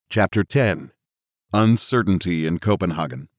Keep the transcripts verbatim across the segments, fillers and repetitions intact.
Chapter ten. Uncertainty in Copenhagen.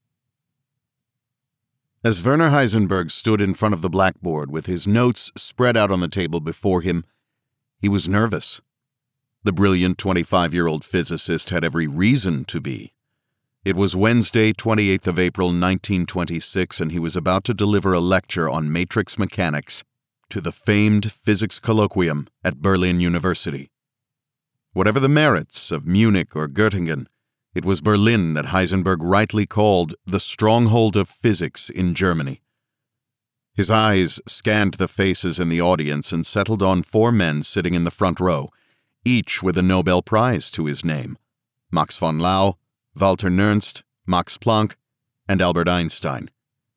As Werner Heisenberg stood in front of the blackboard with his notes spread out on the table before him, he was nervous. The brilliant twenty-five-year-old physicist had every reason to be. It was Wednesday, twenty-eighth of April, nineteen twenty-six, and he was about to deliver a lecture on matrix mechanics to the famed physics colloquium at Berlin University. Whatever the merits of Munich or Göttingen, it was Berlin that Heisenberg rightly called the stronghold of physics in Germany. His eyes scanned the faces in the audience and settled on four men sitting in the front row, each with a Nobel Prize to his name: Max von Laue, Walter Nernst, Max Planck, and Albert Einstein.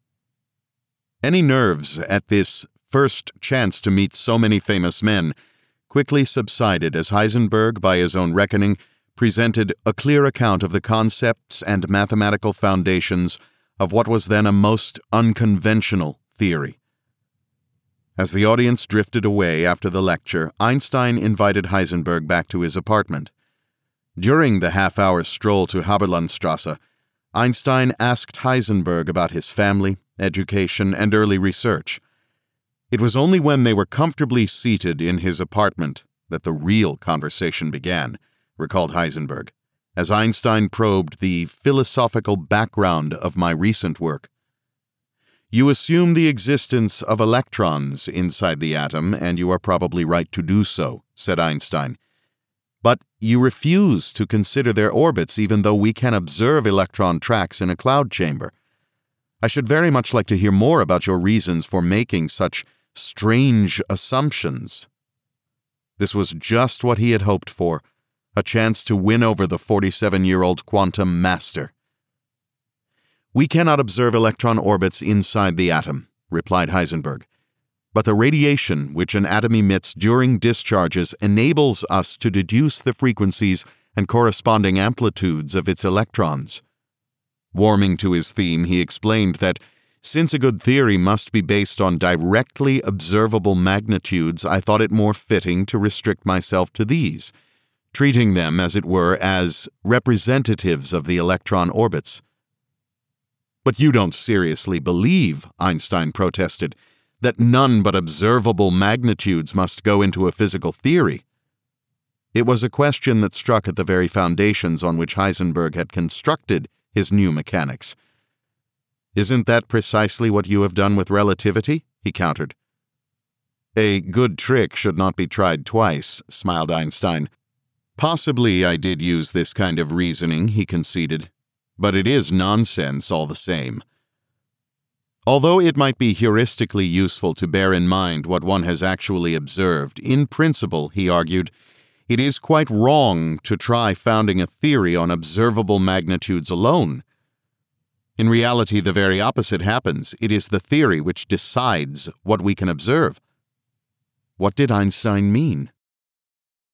Any nerves at this first chance to meet so many famous men quickly subsided as Heisenberg, by his own reckoning, presented a clear account of the concepts and mathematical foundations of what was then a most unconventional theory. As the audience drifted away after the lecture, Einstein invited Heisenberg back to his apartment. During the half-hour stroll to Haberlandstrasse, Einstein asked Heisenberg about his family, education, and early research. It was only when they were comfortably seated in his apartment that the real conversation began, recalled Heisenberg, as Einstein probed the philosophical background of my recent work. You assume the existence of electrons inside the atom, and you are probably right to do so, said Einstein. But you refuse to consider their orbits even though we can observe electron tracks in a cloud chamber. I should very much like to hear more about your reasons for making such strange assumptions. This was just what he had hoped for, a chance to win over the forty-seven-year-old quantum master. We cannot observe electron orbits inside the atom, replied Heisenberg, but the radiation which an atom emits during discharges enables us to deduce the frequencies and corresponding amplitudes of its electrons. Warming to his theme, he explained that since a good theory must be based on directly observable magnitudes, I thought it more fitting to restrict myself to these, treating them, as it were, as representatives of the electron orbits. But you don't seriously believe, Einstein protested, that none but observable magnitudes must go into a physical theory. It was a question that struck at the very foundations on which Heisenberg had constructed his new mechanics. Isn't that precisely what you have done with relativity? He countered. A good trick should not be tried twice, smiled Einstein. Possibly I did use this kind of reasoning, he conceded, but it is nonsense all the same. Although it might be heuristically useful to bear in mind what one has actually observed, in principle, he argued, it is quite wrong to try founding a theory on observable magnitudes alone. In reality, the very opposite happens. It is the theory which decides what we can observe. What did Einstein mean?